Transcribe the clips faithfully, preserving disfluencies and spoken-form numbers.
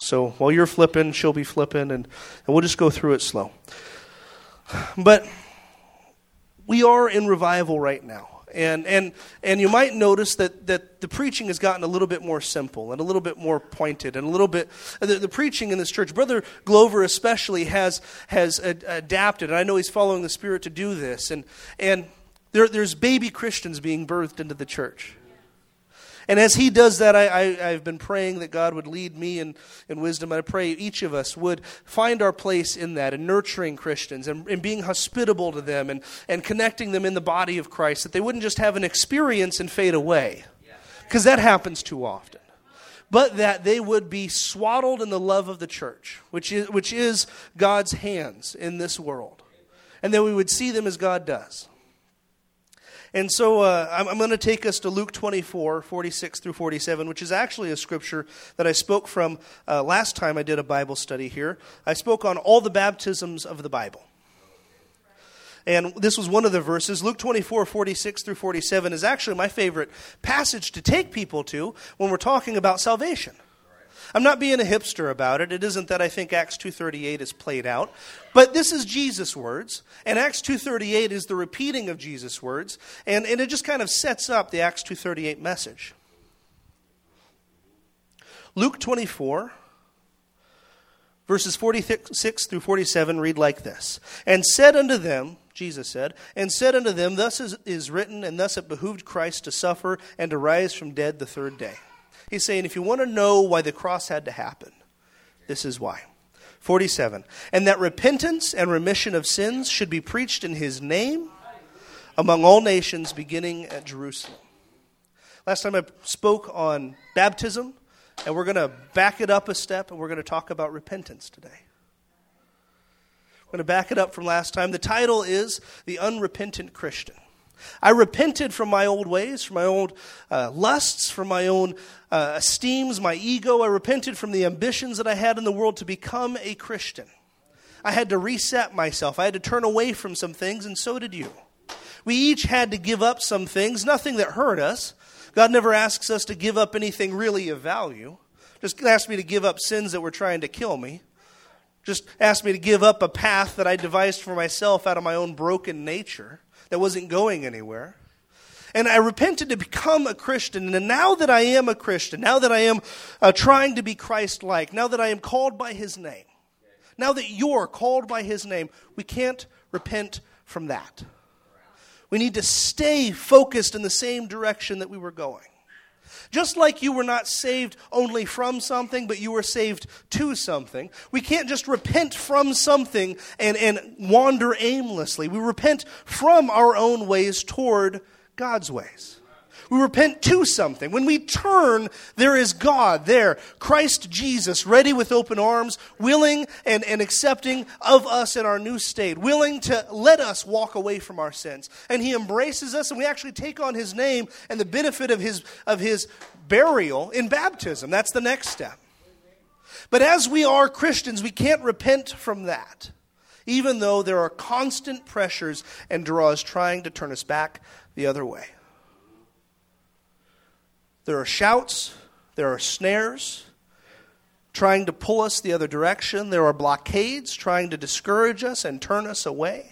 So while you're flipping, she'll be flipping, and, and we'll just go through it slow. But we are in revival right now. And and and you might notice that, that the preaching has gotten a little bit more simple and a little bit more pointed and a little bit, the, the preaching in this church, Brother Glover especially has has ad, adapted, and I know he's following the Spirit to do this, and and there there's baby Christians being birthed into the church. And as he does that, I, I, I've been praying that God would lead me in, in wisdom. I pray each of us would find our place in that, in nurturing Christians and, and being hospitable to them and, and connecting them in the body of Christ, that they wouldn't just have an experience and fade away, because that happens too often. But that they would be swaddled in the love of the church, which is, which is God's hands in this world. And that we would see them as God does. And so uh, I'm, I'm going to take us to Luke twenty-four, forty-six through forty-seven, which is actually a scripture that I spoke from uh, last time I did a Bible study here. I spoke on all the baptisms of the Bible. And this was one of the verses. Luke twenty-four, forty-six through forty-seven is actually my favorite passage to take people to when we're talking about salvation. I'm not being a hipster about it. It isn't that I think Acts two thirty-eight is played out. But this is Jesus' words. And Acts two thirty-eight is the repeating of Jesus' words. And, and it just kind of sets up the Acts two thirty-eight message. Luke twenty-four, verses forty-six through forty-seven read like this. And said unto them, Jesus said, and said unto them, thus is, is written, and thus it behooved Christ to suffer and to rise from dead the third day. He's saying, if you want to know why the cross had to happen, this is why. forty-seven, and that repentance and remission of sins should be preached in his name among all nations, beginning at Jerusalem. Last time I spoke on baptism, and we're going to back it up a step, and we're going to talk about repentance today. We're going to back it up from last time. The title is The Unrepentant Christian. I repented from my old ways, from my old uh, lusts, from my own uh, esteems, my ego. I repented from the ambitions that I had in the world to become a Christian. I had to reset myself. I had to turn away from some things, and so did you. We each had to give up some things, nothing that hurt us. God never asks us to give up anything really of value. Just asked me to give up sins that were trying to kill me. Just asked me to give up a path that I devised for myself out of my own broken nature that wasn't going anywhere. And I repented to become a Christian. And now that I am a Christian, now that I am uh, trying to be Christ-like, now that I am called by his name, now that you're called by his name, we can't repent from that. We need to stay focused in the same direction that we were going. Just like you were not saved only from something, but you were saved to something, we can't just repent from something and, and wander aimlessly. We repent from our own ways toward God's ways. We repent to something. When we turn, there is God there, Christ Jesus, ready with open arms, willing and, and accepting of us in our new state, willing to let us walk away from our sins. And he embraces us, and we actually take on his name and the benefit of his, of his burial in baptism. That's the next step. But as we are Christians, we can't repent from that, even though there are constant pressures and draws trying to turn us back the other way. There are shouts, there are snares trying to pull us the other direction. There are blockades trying to discourage us and turn us away.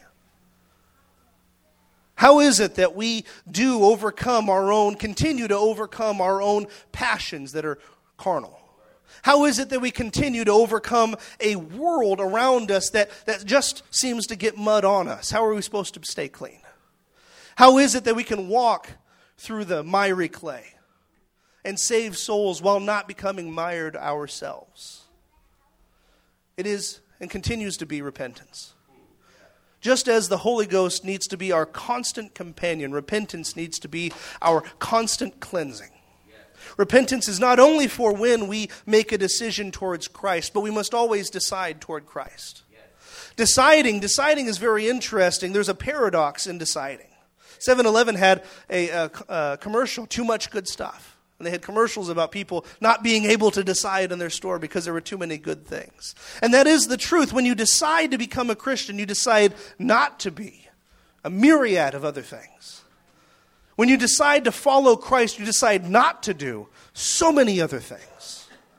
How is it that we do overcome our own, continue to overcome our own passions that are carnal? How is it that we continue to overcome a world around us that, that just seems to get mud on us? How are we supposed to stay clean? How is it that we can walk through the miry clay and save souls while not becoming mired ourselves? It is and continues to be repentance. Just as the Holy Ghost needs to be our constant companion, repentance needs to be our constant cleansing. Repentance is not only for when we make a decision towards Christ, but we must always decide toward Christ. Deciding, deciding is very interesting. There's a paradox in deciding. seven eleven had a, a, a commercial, Too Much Good Stuff. And they had commercials about people not being able to decide in their store because there were too many good things. And that is the truth. When you decide to become a Christian, you decide not to be a myriad of other things. When you decide to follow Christ, you decide not to do so many other things.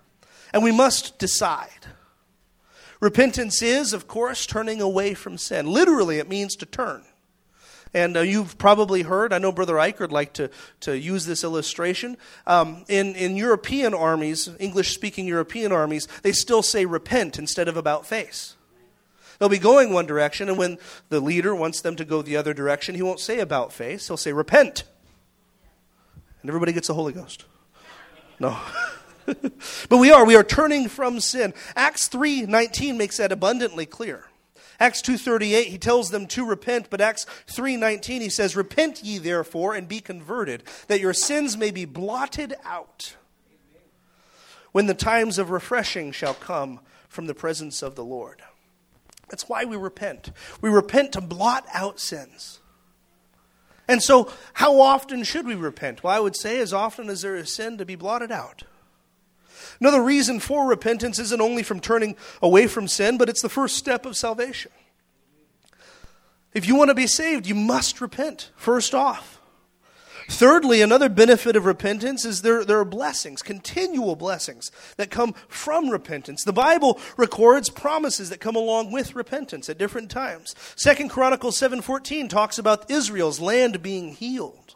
And we must decide. Repentance is, of course, turning away from sin. Literally, it means to turn. And uh, you've probably heard, I know Brother Eicher would like to, to use this illustration. Um, in, in European armies, English-speaking European armies, they still say repent instead of about face. They'll be going one direction, and when the leader wants them to go the other direction, he won't say about face, he'll say repent. And everybody gets the Holy Ghost. No. But we are, we are turning from sin. Acts three nineteen makes that abundantly clear. Acts two thirty-eight, he tells them to repent, but Acts three nineteen, he says, repent ye therefore and be converted, that your sins may be blotted out, when the times of refreshing shall come from the presence of the Lord. That's why we repent. We repent to blot out sins. And so, how often should we repent? Well, I would say as often as there is sin to be blotted out. Another reason for repentance isn't only from turning away from sin, but it's the first step of salvation. If you want to be saved, you must repent, first off. Thirdly, another benefit of repentance is there, there are blessings, continual blessings that come from repentance. The Bible records promises that come along with repentance at different times. Second Chronicles seven fourteen talks about Israel's land being healed.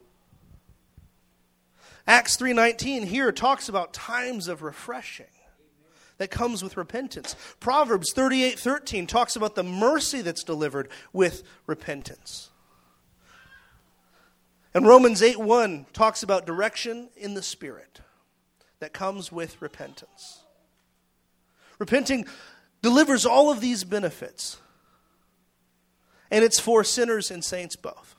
Acts three nineteen here talks about times of refreshing that comes with repentance. Proverbs thirty-eight thirteen talks about the mercy that's delivered with repentance. And Romans eight one talks about direction in the Spirit that comes with repentance. Repenting delivers all of these benefits. And it's for sinners and saints both.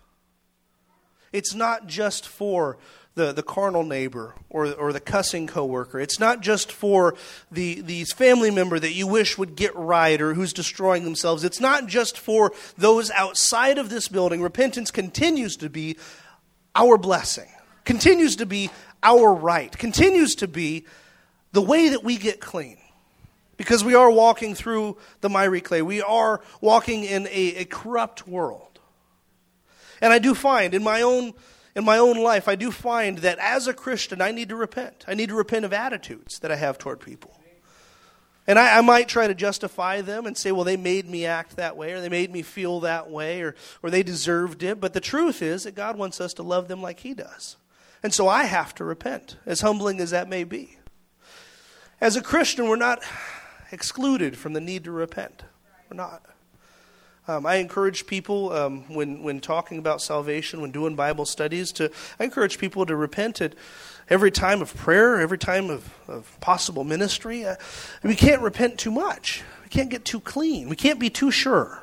It's not just for the, the carnal neighbor or, or the cussing coworker. It's not just for the, the family member that you wish would get right or who's destroying themselves. It's not just for those outside of this building. Repentance continues to be our blessing, continues to be our right, continues to be the way that we get clean. Because we are walking through the miry clay. We are walking in a, a corrupt world. And I do find in my own in my own life, I do find that as a Christian, I need to repent. I need to repent of attitudes that I have toward people. And I, I might try to justify them and say, well, they made me act that way, or they made me feel that way, or, or they deserved it. But the truth is that God wants us to love them like He does. And so I have to repent, as humbling as that may be. As a Christian, we're not excluded from the need to repent. We're not. Um, I encourage people um, when when talking about salvation, when doing Bible studies, to I encourage people to repent at every time of prayer, every time of, of possible ministry. Uh, we can't repent too much. We can't get too clean. We can't be too sure.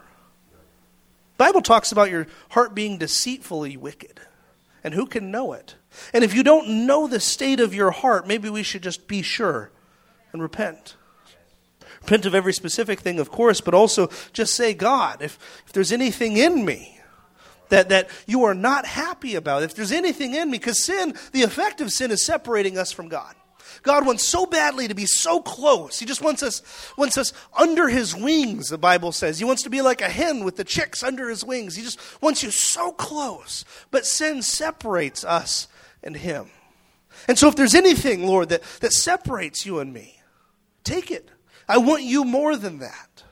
The Bible talks about your heart being deceitfully wicked. And who can know it? And if you don't know the state of your heart, maybe we should just be sure and repent. Repent of every specific thing, of course, but also just say, God, if, if there's anything in me that, that you are not happy about, if there's anything in me, because sin, the effect of sin is separating us from God. God wants so badly to be so close. He just wants us, wants us under His wings, the Bible says. He wants to be like a hen with the chicks under His wings. He just wants you so close. But sin separates us and Him. And so if there's anything, Lord, that, that separates you and me, take it. I want you more than that.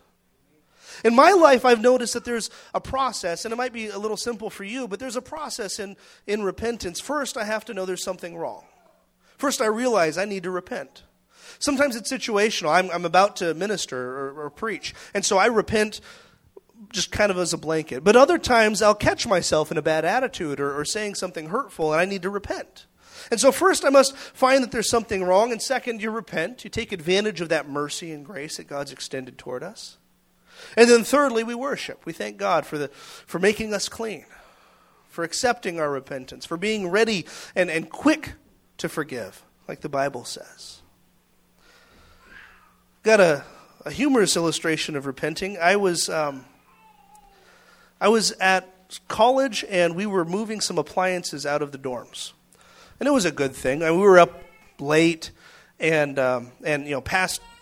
In my life, I've noticed that there's a process, and it might be a little simple for you, but there's a process in, in repentance. First, I have to know there's something wrong. First, I realize I need to repent. Sometimes it's situational. I'm, I'm about to minister or, or preach, and so I repent just kind of as a blanket. But other times, I'll catch myself in a bad attitude or, or saying something hurtful, and I need to repent. And so first I must find that there's something wrong, and second, you repent. You take advantage of that mercy and grace that God's extended toward us. And then thirdly, we worship. We thank God for the for making us clean, for accepting our repentance, for being ready and, and quick to forgive, like the Bible says. Got a, a humorous illustration of repenting. I was um, I was at college, and we were moving some appliances out of the dorms. And it was a good thing. I mean, we were up late and, um, and you know, past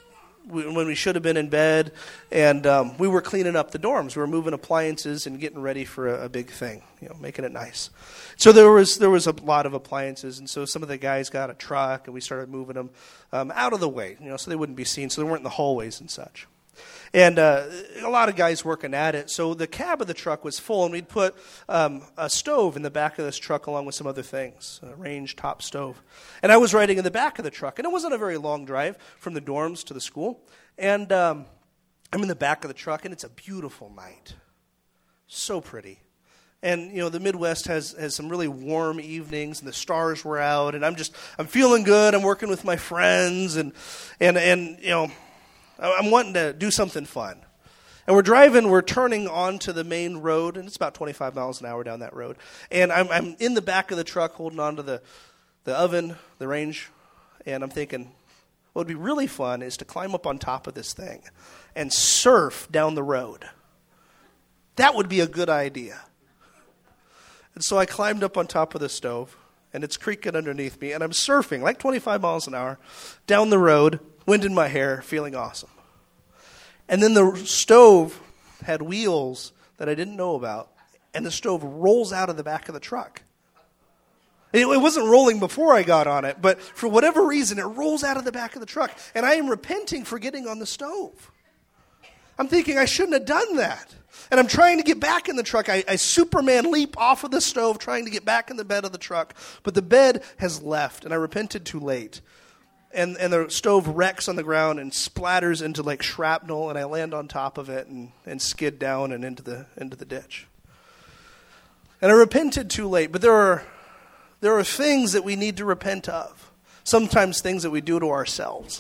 when we should have been in bed, and um, we were cleaning up the dorms. We were moving appliances and getting ready for a, a big thing, you know, making it nice. So there was there was a lot of appliances, and so some of the guys got a truck, and we started moving them um, out of the way, you know, so they wouldn't be seen, so they weren't in the hallways and such. And uh, a lot of guys working at it. So the cab of the truck was full, and we'd put um, a stove in the back of this truck along with some other things, a range top stove. And I was riding in the back of the truck, and it wasn't a very long drive from the dorms to the school. And um, I'm in the back of the truck, and it's a beautiful night. So pretty. And, you know, the Midwest has, has some really warm evenings, and the stars were out, and I'm just, I'm feeling good. I'm working with my friends, and, and, and you know, I'm wanting to do something fun. And we're driving, we're turning onto the main road, and it's about twenty-five miles an hour down that road. And I'm, I'm in the back of the truck holding on to the, the oven, the range, and I'm thinking, what would be really fun is to climb up on top of this thing and surf down the road. That would be a good idea. And so I climbed up on top of the stove, and it's creaking underneath me, and I'm surfing like twenty-five miles an hour down the road, wind in my hair, feeling awesome. And then the stove had wheels that I didn't know about, and the stove rolls out of the back of the truck. It, it wasn't rolling before I got on it, but for whatever reason, it rolls out of the back of the truck, and I am repenting for getting on the stove. I'm thinking I shouldn't have done that. And I'm trying to get back in the truck. I, I Superman leap off of the stove, trying to get back in the bed of the truck, but the bed has left, and I repented too late. And and the stove wrecks on the ground and splatters into like shrapnel, and I land on top of it and, and skid down and into the into the ditch. And I repented too late, but there are there are things that we need to repent of. Sometimes things that we do to ourselves.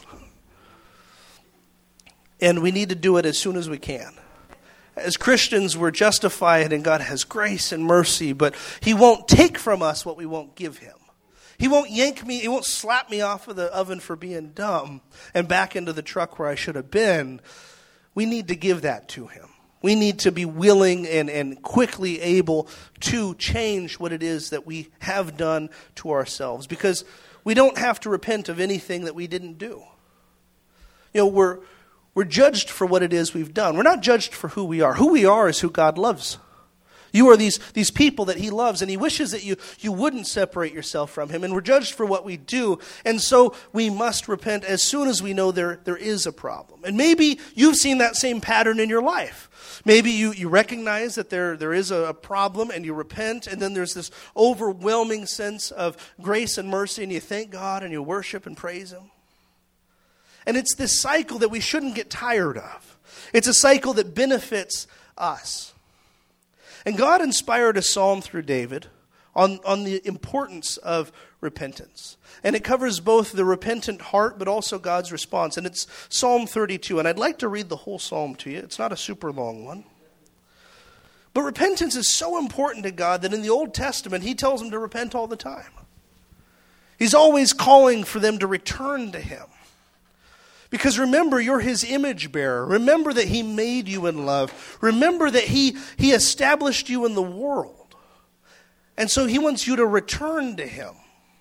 And we need to do it as soon as we can. As Christians, we're justified and God has grace and mercy, but He won't take from us what we won't give Him. He won't yank me, He won't slap me off of the oven for being dumb and back into the truck where I should have been. We need to give that to Him. We need to be willing and, and quickly able to change what it is that we have done to ourselves, because we don't have to repent of anything that we didn't do. You know, we're we're judged for what it is we've done. We're not judged for who we are. Who we are is who God loves. You are these, these people that He loves, and He wishes that you, you wouldn't separate yourself from Him. And we're judged for what we do. And so we must repent as soon as we know there, there is a problem. And maybe you've seen that same pattern in your life. Maybe you, you recognize that there, there is a problem, and you repent, and then there's this overwhelming sense of grace and mercy, and you thank God, and you worship and praise Him. And it's this cycle that we shouldn't get tired of. It's a cycle that benefits us. And God inspired a psalm through David on, on the importance of repentance. And it covers both the repentant heart, but also God's response. And it's Psalm thirty-two. And I'd like to read the whole psalm to you. It's not a super long one. But repentance is so important to God that in the Old Testament, He tells them to repent all the time. He's always calling for them to return to Him. Because remember, you're His image bearer. Remember that He made you in love. Remember that He, he established you in the world. And so He wants you to return to Him.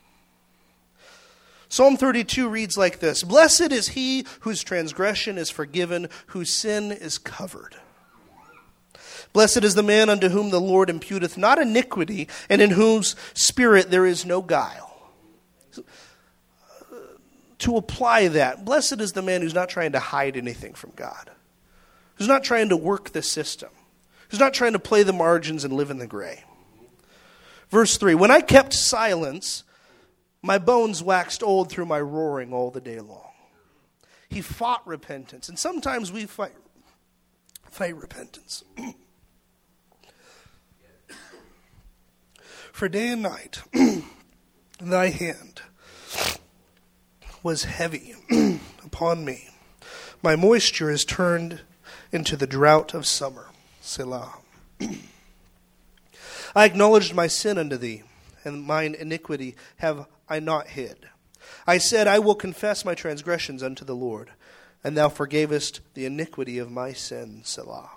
Psalm thirty-two reads like this: Blessed is he whose transgression is forgiven, whose sin is covered. Blessed is the man unto whom the Lord imputeth not iniquity, and in whose spirit there is no guile. To apply that, blessed is the man who's not trying to hide anything from God, who's not trying to work the system, who's not trying to play the margins and live in the gray. Verse three, when I kept silence, my bones waxed old through my roaring all the day long. He fought repentance, and sometimes we fight, fight repentance. For day and night, thy hand was heavy upon me. My moisture is turned into the drought of summer. Selah. I acknowledged my sin unto thee, and mine iniquity have I not hid. I said, I will confess my transgressions unto the Lord, and thou forgavest the iniquity of my sin. Selah.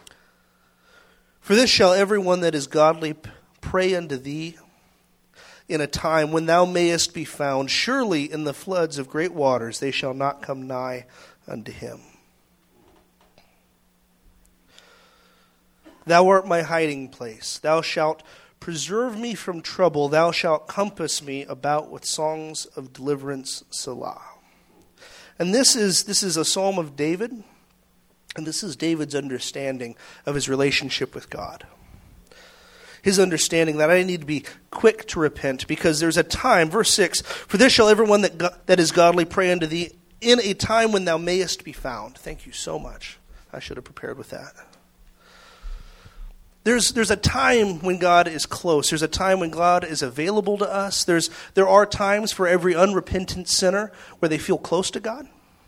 For this shall every one that is godly pray unto thee, in a time when thou mayest be found. Surely in the floods of great waters they shall not come nigh unto him. Thou art my hiding place. Thou shalt preserve me from trouble. Thou shalt compass me about with songs of deliverance. Selah. And this is this is a psalm of David, and this is David's understanding of his relationship with God. His understanding that I need to be quick to repent, because there's a time, verse six, for this shall everyone that, go- that is godly pray unto thee in a time when thou mayest be found. Thank you so much. I should have prepared with that. There's there's a time when God is close. There's a time when God is available to us. There's there are times for every unrepentant sinner where they feel close to God.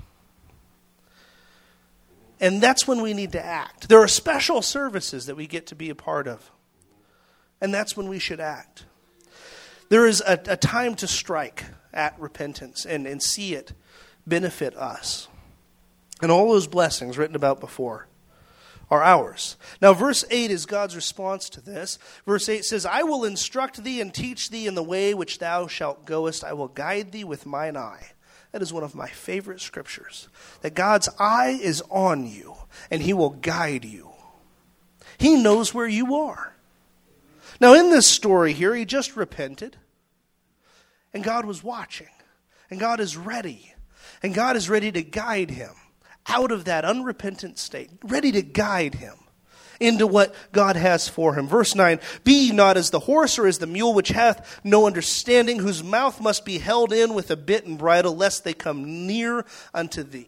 And that's when we need to act. There are special services that we get to be a part of. And that's when we should act. There is a, a time to strike at repentance and, and see it benefit us. And all those blessings written about before are ours. Now, verse eight is God's response to this. Verse eight says, I will instruct thee and teach thee in the way which thou shalt goest. I will guide thee with mine eye. That is one of my favorite scriptures. That God's eye is on you, and he will guide you. He knows where you are. Now, in this story here, he just repented, and God was watching, and God is ready, and God is ready to guide him out of that unrepentant state, ready to guide him into what God has for him. Verse nine, be ye not as the horse or as the mule which hath no understanding, whose mouth must be held in with a bit and bridle, lest they come near unto thee.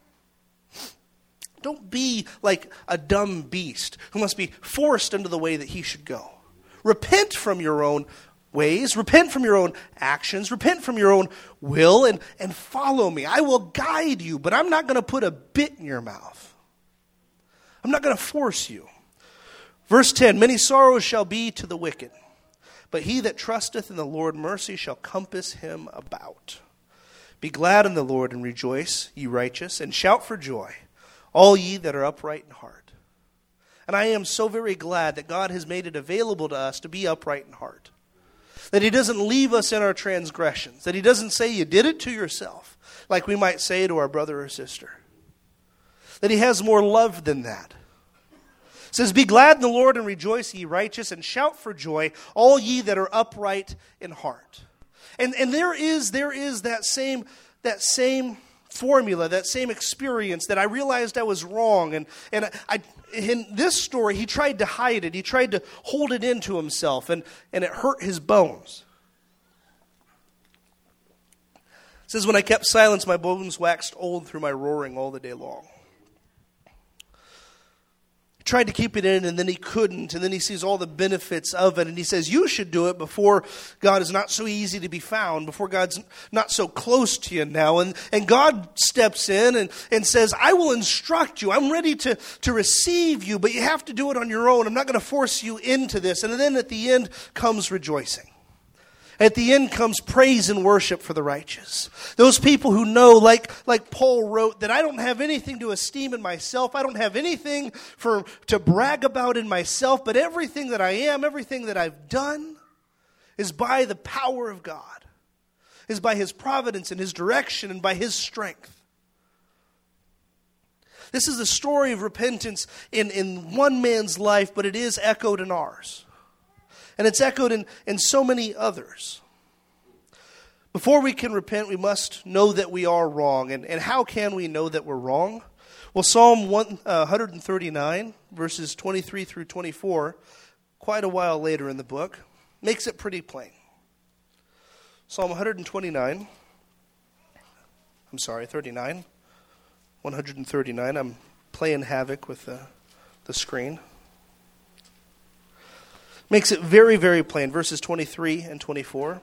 Don't be like a dumb beast who must be forced into the way that he should go. Repent from your own ways, repent from your own actions, repent from your own will, and, and follow me. I will guide you, but I'm not going to put a bit in your mouth. I'm not going to force you. Verse ten, many sorrows shall be to the wicked, but he that trusteth in the Lord mercy shall compass him about. Be glad in the Lord and rejoice, ye righteous, and shout for joy, all ye that are upright in heart. And I am so very glad that God has made it available to us to be upright in heart. That he doesn't leave us in our transgressions. That he doesn't say you did it to yourself, like we might say to our brother or sister. That he has more love than that. It says, be glad in the Lord and rejoice, ye righteous, and shout for joy, all ye that are upright in heart. And and there is there is that same that same formula, that same experience that I realized I was wrong. And, and I, in this story, he tried to hide it. He tried to hold it into himself, and, and it hurt his bones. It says, when I kept silence, my bones waxed old through my roaring all the day long. He tried to keep it in, and then he couldn't, and then he sees all the benefits of it, and he says, you should do it before God is not so easy to be found, before God's not so close to you now. And, and God steps in and, and says, I will instruct you. I'm ready to, to receive you, but you have to do it on your own. I'm not going to force you into this. And then at the end comes rejoicing. At the end comes praise and worship for the righteous. Those people who know, like, like Paul wrote, that I don't have anything to esteem in myself. I don't have anything for to brag about in myself, but everything that I am, everything that I've done is by the power of God, is by his providence and his direction and by his strength. This is the story of repentance in, in one man's life, but it is echoed in ours. And it's echoed in, in so many others. Before we can repent, we must know that we are wrong. And, and how can we know that we're wrong? Well, Psalm one, uh, one thirty-nine, verses twenty-three through twenty-four, quite a while later in the book, makes it pretty plain. Psalm one twenty-nine, I'm sorry, thirty-nine, one thirty-nine, I'm playing havoc with the, the screen. Makes it very, very plain. Verses twenty-three and twenty-four.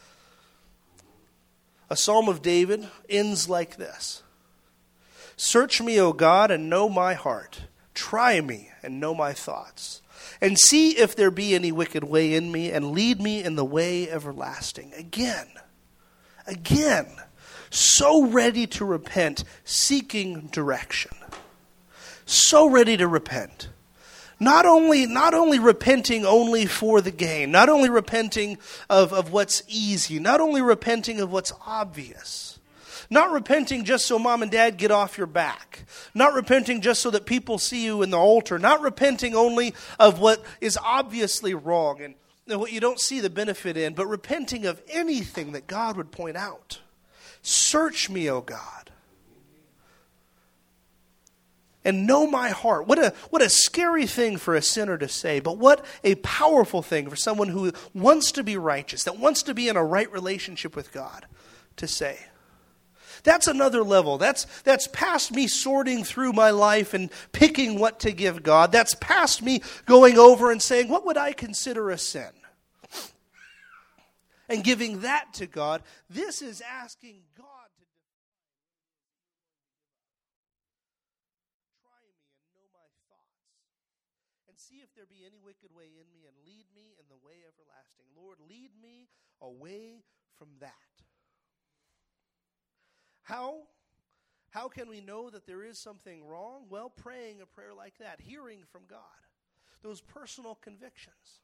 A psalm of David ends like this. Search me, O God, and know my heart. Try me and know my thoughts. And see if there be any wicked way in me, and lead me in the way everlasting. Again, again, so ready to repent, seeking direction. So ready to repent. Not only, not only repenting only for the gain, not only repenting of, of what's easy, not only repenting of what's obvious, not repenting just so mom and dad get off your back, not repenting just so that people see you in the altar, not repenting only of what is obviously wrong and what you don't see the benefit in, but repenting of anything that God would point out. Search me, O God, and know my heart. What a what a scary thing for a sinner to say, but what a powerful thing for someone who wants to be righteous, that wants to be in a right relationship with God, to say. That's another level. That's that's past me sorting through my life and picking what to give God. That's past me going over and saying, what would I consider a sin? And giving that to God. This is asking God to try me and know my thoughts and see if there be any wicked way in me and lead me in the way everlasting. Lord, lead me away from that. How? How can we know that there is something wrong? Well, praying a prayer like that, hearing from God, those personal convictions.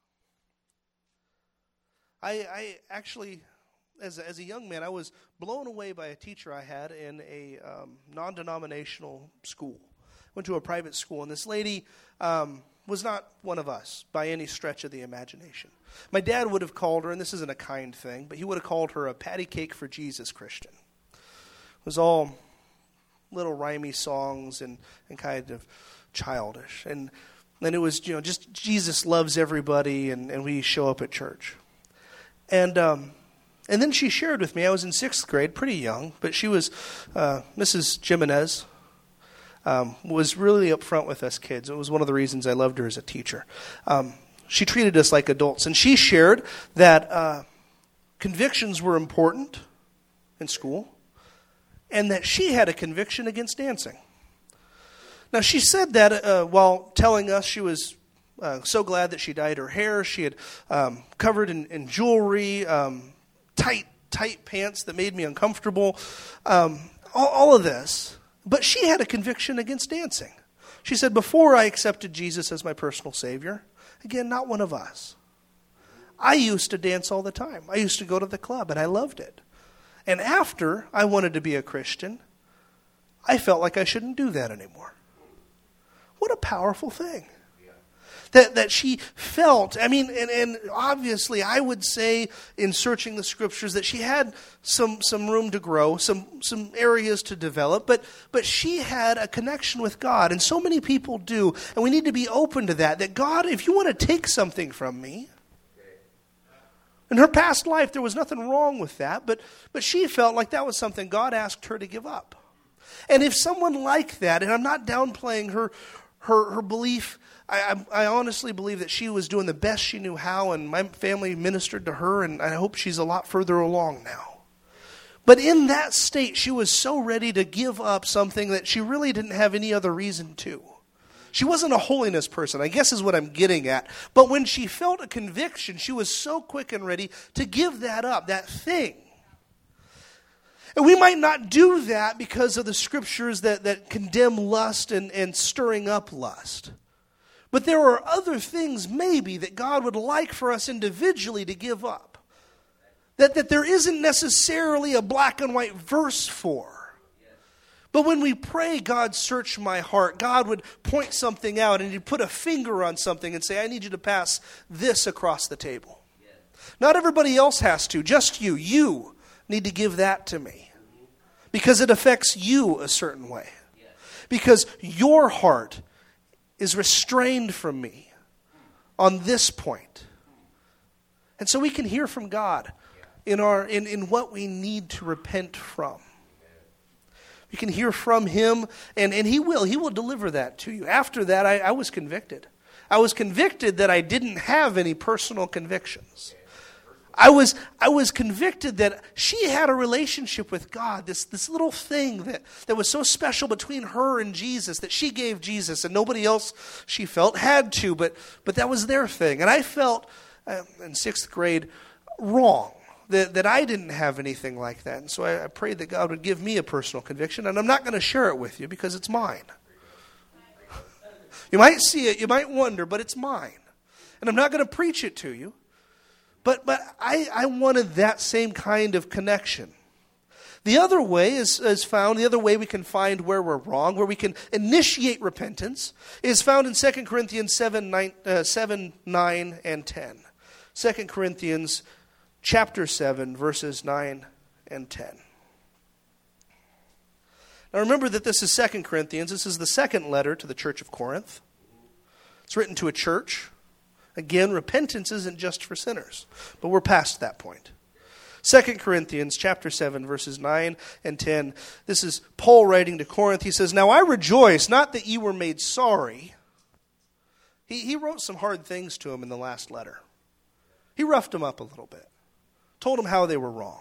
I, I actually, as a, as a young man, I was blown away by a teacher I had in a um, non-denominational school. Went to a private school, and this lady um, was not one of us by any stretch of the imagination. My dad would have called her, and this isn't a kind thing, but he would have called her a patty cake for Jesus Christian. It was all little rhymey songs and, and kind of childish. And then it was, you know, just Jesus loves everybody, and, and we show up at church. And um, and then she shared with me, I was in sixth grade, pretty young, but she was, uh, Missus Jimenez, um, was really upfront with us kids. It was one of the reasons I loved her as a teacher. Um, she treated us like adults, and she shared that uh, convictions were important in school, and that she had a conviction against dancing. Now, she said that uh, while telling us she was uh, so glad that she dyed her hair. She had um, covered in, in jewelry, um, tight, tight pants that made me uncomfortable, um, all, all of this. But she had a conviction against dancing. She said, before I accepted Jesus as my personal Savior, again, not one of us, I used to dance all the time. I used to go to the club, and I loved it. And after I wanted to be a Christian, I felt like I shouldn't do that anymore. What a powerful thing. Yeah. That that she felt, I mean, and, and obviously I would say in searching the scriptures that she had some, some room to grow, some, some areas to develop, but, but she had a connection with God, and so many people do, and we need to be open to that, that God, if you want to take something from me, in her past life, there was nothing wrong with that, but, but she felt like that was something God asked her to give up. And if someone like that, and I'm not downplaying her her, her belief, I, I, I honestly believe that she was doing the best she knew how, and my family ministered to her, and I hope she's a lot further along now. But in that state, she was so ready to give up something that she really didn't have any other reason to. She wasn't a holiness person, I guess is what I'm getting at. But when she felt a conviction, she was so quick and ready to give that up, that thing. And we might not do that because of the scriptures that, that condemn lust and, and stirring up lust. But there are other things maybe that God would like for us individually to give up. That, that there isn't necessarily a black and white verse for. But when we pray, God, search my heart, God would point something out and he'd put a finger on something and say, I need you to pass this across the table. Yes. Not everybody else has to, just you. You need to give that to me. Because it affects you a certain way. Yes. Because your heart is restrained from me on this point. And so we can hear from God in our in, in what we need to repent from. You can hear from him, and, and he will. He will deliver that to you. After that, I, I was convicted. I was convicted that I didn't have any personal convictions. I was I was convicted that she had a relationship with God, this, this little thing that, that was so special between her and Jesus, that she gave Jesus, and nobody else, she felt, had to, but, but that was their thing. And I felt, uh, in sixth grade, wrong. That, that I didn't have anything like that. And so I, I prayed that God would give me a personal conviction. And I'm not going to share it with you because it's mine. You might see it, you might wonder, but it's mine. And I'm not going to preach it to you. But but I, I wanted that same kind of connection. The other way is, is found, the other way we can find where we're wrong, where we can initiate repentance, is found in Second Corinthians seven, nine, uh, seven, nine, and ten. Second Corinthians chapter seven, verses nine and ten. Now remember that this is Second Corinthians. This is the second letter to the church of Corinth. It's written to a church. Again, repentance isn't just for sinners, but we're past that point. Second Corinthians chapter seven, verses nine and ten. This is Paul writing to Corinth. He says, "Now I rejoice, not that ye were made sorry." He, he wrote some hard things to them in the last letter. He roughed them up a little bit. Told them how they were wrong.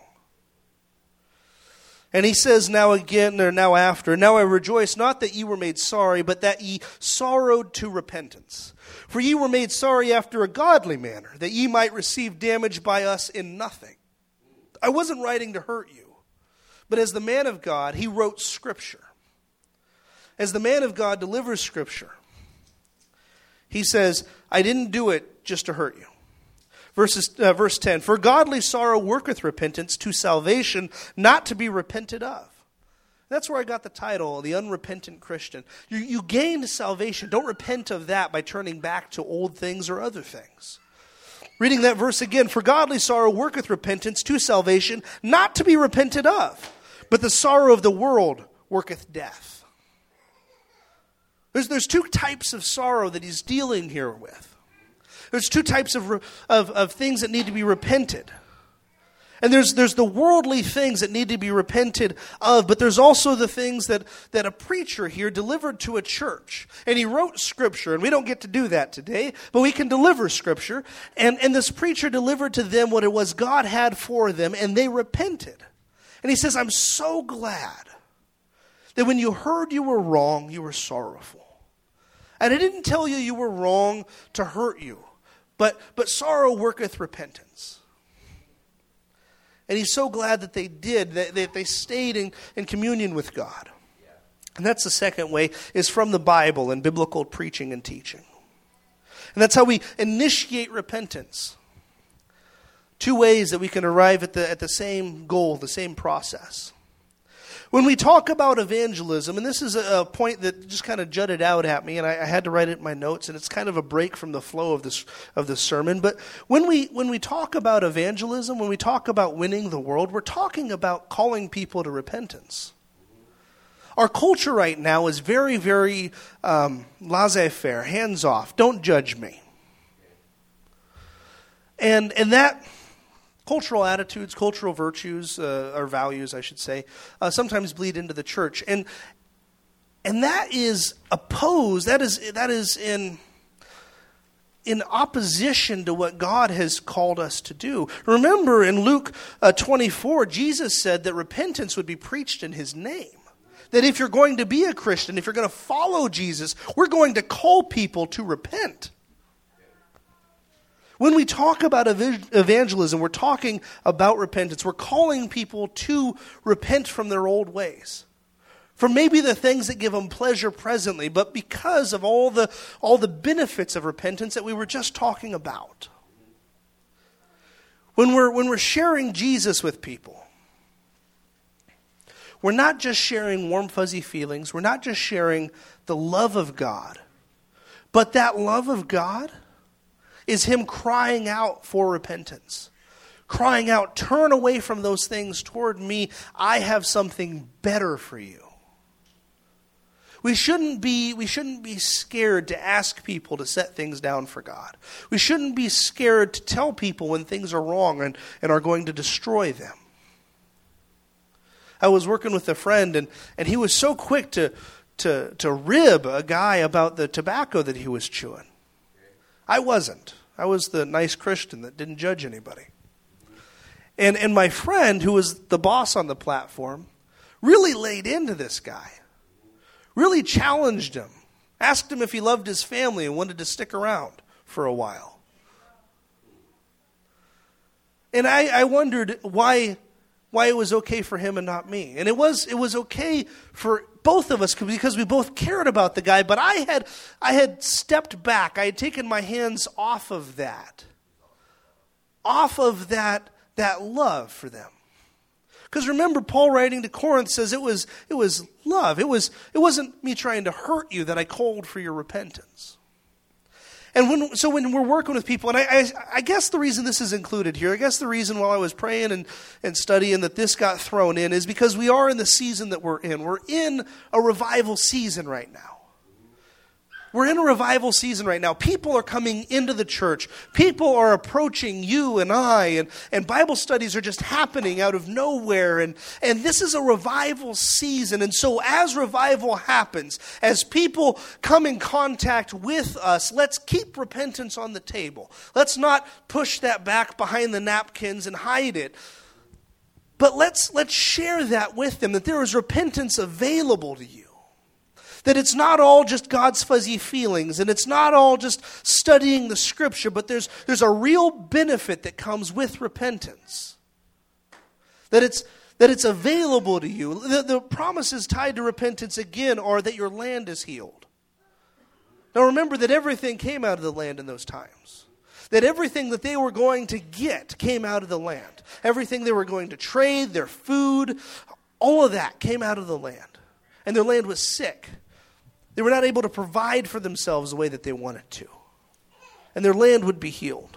And he says now again, or now after, "Now I rejoice not that ye were made sorry, but that ye sorrowed to repentance. For ye were made sorry after a godly manner, that ye might receive damage by us in nothing." I wasn't writing to hurt you, but as the man of God, he wrote Scripture. As the man of God delivers Scripture, he says, I didn't do it just to hurt you. Verses, uh, verse ten, "For godly sorrow worketh repentance to salvation, not to be repented of." That's where I got the title, The Unrepentant Christian. You, you gained salvation. Don't repent of that by turning back to old things or other things. Reading that verse again, "For godly sorrow worketh repentance to salvation, not to be repented of. But the sorrow of the world worketh death." There's, there's two types of sorrow that he's dealing here with. There's two types of, of, of things that need to be repented. And there's there's the worldly things that need to be repented of, but there's also the things that, that a preacher here delivered to a church. And he wrote Scripture, and we don't get to do that today, but we can deliver Scripture. And, and this preacher delivered to them what it was God had for them, and they repented. And he says, I'm so glad that when you heard you were wrong, you were sorrowful. And I didn't tell you you were wrong to hurt you, but, but sorrow worketh repentance. And he's so glad that they did, that, that they stayed in, in communion with God. And that's the second way, is from the Bible and biblical preaching and teaching. And that's how we initiate repentance. Two ways that we can arrive at the, at the same goal, the same process. When we talk about evangelism, and this is a, a point that just kind of jutted out at me, and I, I had to write it in my notes, and it's kind of a break from the flow of this of the sermon. But when we when we talk about evangelism, when we talk about winning the world, we're talking about calling people to repentance. Our culture right now is very, very um, laissez-faire, hands off. Don't judge me. And and that. Cultural attitudes, cultural virtues, uh, or values, I should say, uh, sometimes bleed into the church, and and that is opposed. That is that is in in opposition to what God has called us to do. Remember, in Luke uh, twenty-four, Jesus said that repentance would be preached in His name. That if you're going to be a Christian, if you're going to follow Jesus, we're going to call people to repent. When we talk about evangelism, we're talking about repentance. We're calling people to repent from their old ways. From maybe the things that give them pleasure presently, but because of all the, all the benefits of repentance that we were just talking about. When we're, when we're sharing Jesus with people, we're not just sharing warm, fuzzy feelings. We're not just sharing the love of God. But that love of God is Him crying out for repentance. Crying out, turn away from those things toward me. I have something better for you. We shouldn't be, we shouldn't be scared to ask people to set things down for God. We shouldn't be scared to tell people when things are wrong and, and are going to destroy them. I was working with a friend, and, and he was so quick to, to, to rib a guy about the tobacco that he was chewing. I wasn't. I was the nice Christian that didn't judge anybody. And and my friend, who was the boss on the platform, really laid into this guy. Really challenged him. Asked him if he loved his family and wanted to stick around for a while. And I, I wondered why why it was okay for him and not me. And it was it was okay for both of us because we both cared about the guy, but I had I had stepped back. I had taken my hands off of that. Off of that that love for them. Because remember, Paul writing to Corinth says it was it was love. It was it wasn't me trying to hurt you that I called for your repentance. And when, so when we're working with people, and I, I, I guess the reason this is included here, I guess the reason while I was praying and, and studying that this got thrown in is because we are in the season that we're in. We're in a revival season right now. We're in a revival season right now. People are coming into the church. People are approaching you and I, and, and Bible studies are just happening out of nowhere. And, and this is a revival season. And so as revival happens, as people come in contact with us, let's keep repentance on the table. Let's not push that back behind the napkins and hide it. But let's, let's share that with them, that there is repentance available to you. That it's not all just God's fuzzy feelings, and it's not all just studying the Scripture, but there's, there's a real benefit that comes with repentance. That it's, that it's available to you. The, the promises tied to repentance, again, are that your land is healed. Now remember that everything came out of the land in those times. That everything that they were going to get came out of the land. Everything they were going to trade, their food, all of that came out of the land. And their land was sick. They were not able to provide for themselves the way that they wanted to. And their land would be healed.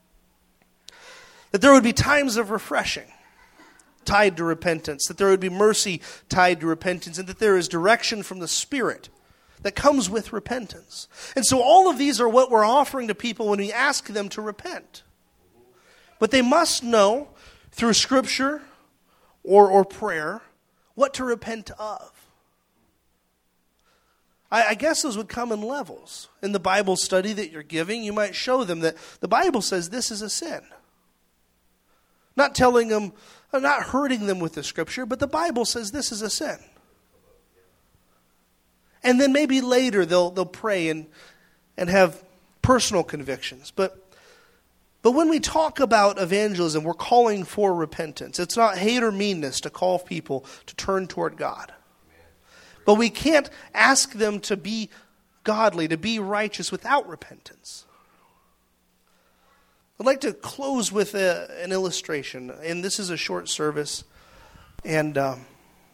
That there would be times of refreshing tied to repentance. That there would be mercy tied to repentance. And that there is direction from the Spirit that comes with repentance. And so all of these are what we're offering to people when we ask them to repent. But they must know through Scripture or, or prayer what to repent of. I guess those would come in levels. In the Bible study that you're giving, you might show them that the Bible says this is a sin. Not telling them, not hurting them with the Scripture, but the Bible says this is a sin. And then maybe later they'll they'll pray and and have personal convictions. But but when we talk about evangelism, we're calling for repentance. It's not hate or meanness to call people to turn toward God. But we can't ask them to be godly, to be righteous without repentance. I'd like to close with a, an illustration. And this is a short service. And um,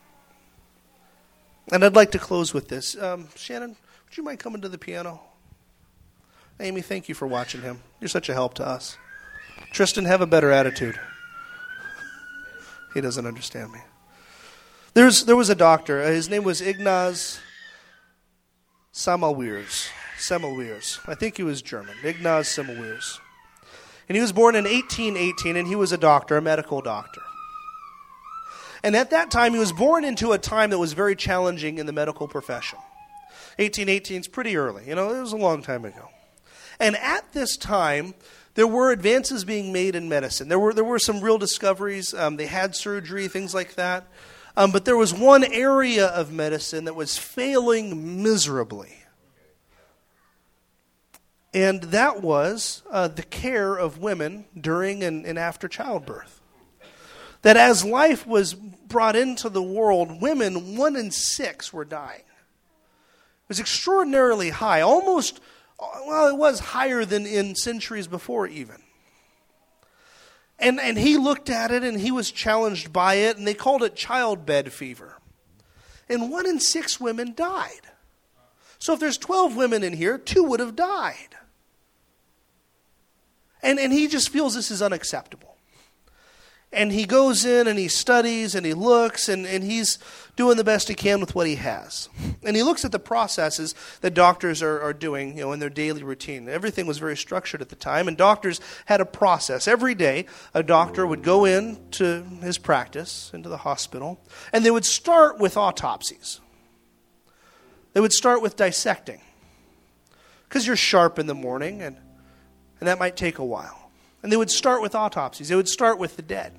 and I'd like to close with this. Um, Shannon, would you mind coming to the piano? Amy, thank you for watching him. You're such a help to us. Tristan, have a better attitude. He doesn't understand me. There's, there was a doctor. His name was Ignaz Semmelweis. Semmelweis. I think he was German. Ignaz Semmelweis. And he was born in eighteen eighteen, and he was a doctor, a medical doctor. And at that time, he was born into a time that was very challenging in the medical profession. eighteen eighteen is pretty early. You know, it was a long time ago. And at this time, there were advances being made in medicine. There were, there were some real discoveries. Um, they had surgery, things like that. Um, but there was one area of medicine that was failing miserably. And that was uh, the care of women during and, and after childbirth. That as life was brought into the world, women, one in six were dying. It was extraordinarily high, almost, well, it was higher than in centuries before even. And and he looked at it and he was challenged by it, and they called it childbed fever. And one in six women died. So if there's twelve women in here, two would have died. And and he just feels this is unacceptable. And he goes in and he studies and he looks and, and he's doing the best he can with what he has. And he looks at the processes that doctors are, are doing, you know, in their daily routine. Everything was very structured at the time, and doctors had a process. Every day, a doctor would go into his practice, into the hospital, and they would start with autopsies. They would start with dissecting. Because you're sharp in the morning, and, and that might take a while. And they would start with autopsies. They would start with the dead.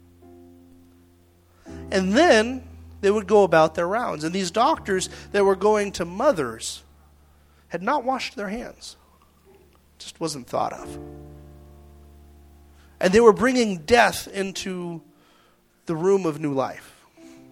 And then they would go about their rounds. And these doctors that were going to mothers had not washed their hands. It just wasn't thought of. And they were bringing death into the room of new life.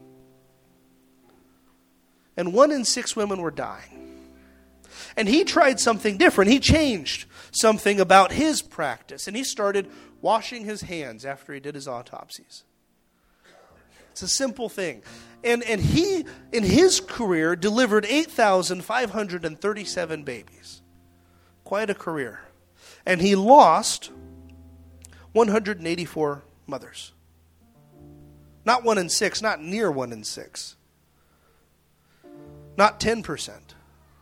And one in six women were dying. And he tried something different. He changed something about his practice. And he started washing his hands after he did his autopsies. It's a simple thing. And and he, in his career, delivered eight thousand five hundred thirty-seven babies. Quite a career. And he lost one hundred eighty-four mothers. Not one in six, not near one in six. Not ten percent.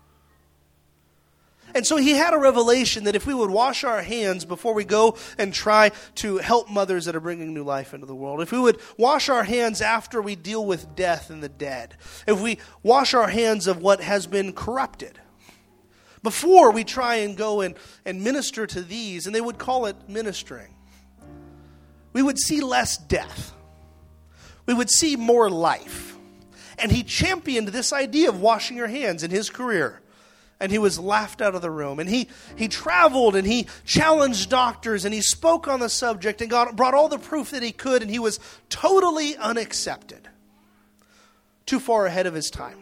And so he had a revelation that if we would wash our hands before we go and try to help mothers that are bringing new life into the world, if we would wash our hands after we deal with death and the dead, if we wash our hands of what has been corrupted, before we try and go and, and minister to these, and they would call it ministering, we would see less death. We would see more life. And he championed this idea of washing your hands in his career. And he was laughed out of the room. And he, he traveled and he challenged doctors and he spoke on the subject and got, brought all the proof that he could, and he was totally unaccepted. Too far ahead of his time.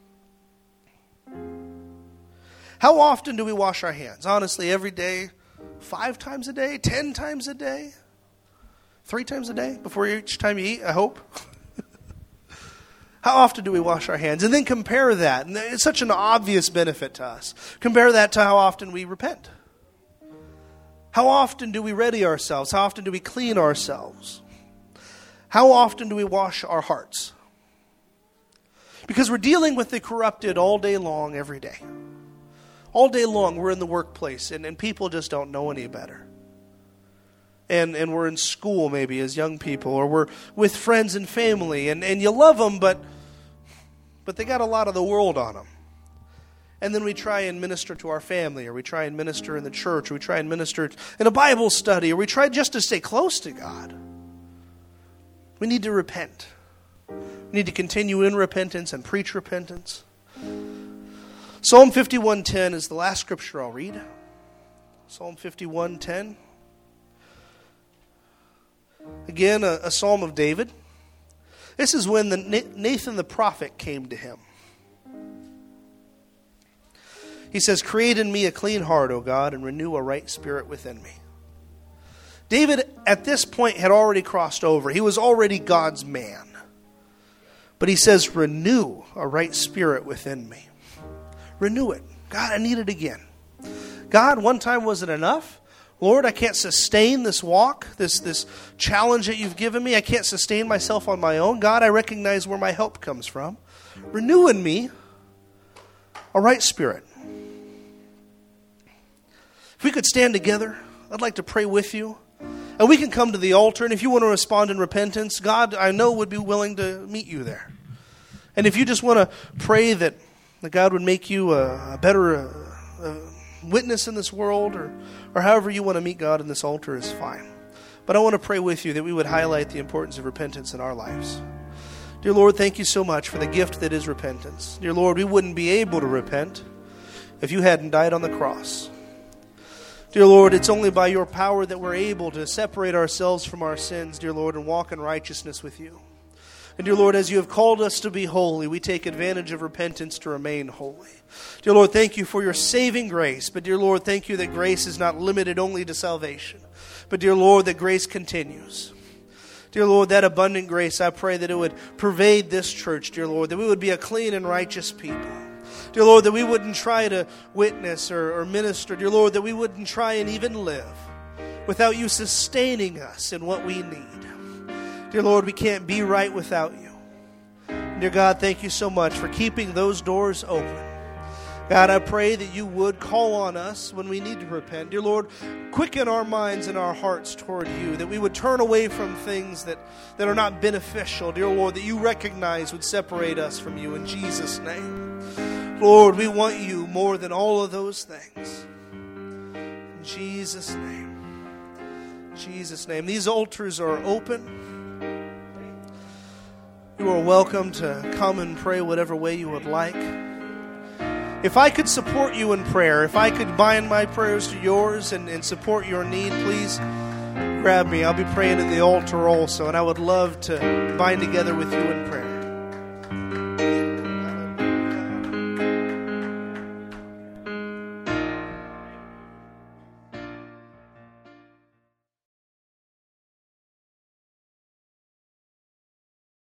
How often do we wash our hands? Honestly, every day, five times a day, ten times a day, three times a day before each time you eat, I hope. How often do we wash our hands? And then compare that. And it's such an obvious benefit to us. Compare that to how often we repent. How often do we ready ourselves? How often do we clean ourselves? How often do we wash our hearts? Because we're dealing with the corrupted all day long, every day. All day long we're in the workplace and, and people just don't know any better. And and we're in school maybe as young people, or we're with friends and family, and, and you love them, but but they got a lot of the world on them. And then we try and minister to our family, or we try and minister in the church, or we try and minister in a Bible study, or we try just to stay close to God. We need to repent. We need to continue in repentance and preach repentance. Psalm fifty-one ten is the last scripture I'll read. Psalm fifty-one ten. Again, a, a psalm of David. This is when the Nathan the prophet came to him. He says, "Create in me a clean heart, O God, and renew a right spirit within me." David, at this point, had already crossed over. He was already God's man. But he says, renew a right spirit within me. Renew it. God, I need it again. God, one time wasn't enough. Lord, I can't sustain this walk, this, this challenge that you've given me. I can't sustain myself on my own. God, I recognize where my help comes from. Renew in me a right spirit. If we could stand together, I'd like to pray with you. And we can come to the altar, and if you want to respond in repentance, God, I know, would be willing to meet you there. And if you just want to pray that, that God would make you a, a better uh, uh, witness in this world, or, or however you want to meet God in this altar is fine. But I want to pray with you that we would highlight the importance of repentance in our lives. Dear Lord, thank you so much for the gift that is repentance. Dear Lord, we wouldn't be able to repent if you hadn't died on the cross. Dear Lord, it's only by your power that we're able to separate ourselves from our sins, dear Lord, and walk in righteousness with you. And dear Lord, as you have called us to be holy, we take advantage of repentance to remain holy. Dear Lord, thank you for your saving grace. But dear Lord, thank you that grace is not limited only to salvation. But dear Lord, that grace continues. Dear Lord, that abundant grace, I pray that it would pervade this church, dear Lord, that we would be a clean and righteous people. Dear Lord, that we wouldn't try to witness or, or minister. Dear Lord, that we wouldn't try and even live without you sustaining us in what we need. Dear Lord, we can't be right without you. Dear God, thank you so much for keeping those doors open. God, I pray that you would call on us when we need to repent. Dear Lord, quicken our minds and our hearts toward you, that we would turn away from things that, that are not beneficial. Dear Lord, that you recognize would separate us from you in Jesus' name. Lord, we want you more than all of those things. In Jesus' name. In Jesus' name. These altars are open. You are welcome to come and pray whatever way you would like. If I could support you in prayer, if I could bind my prayers to yours and, and support your need, please grab me. I'll be praying at the altar also, and I would love to bind together with you in prayer.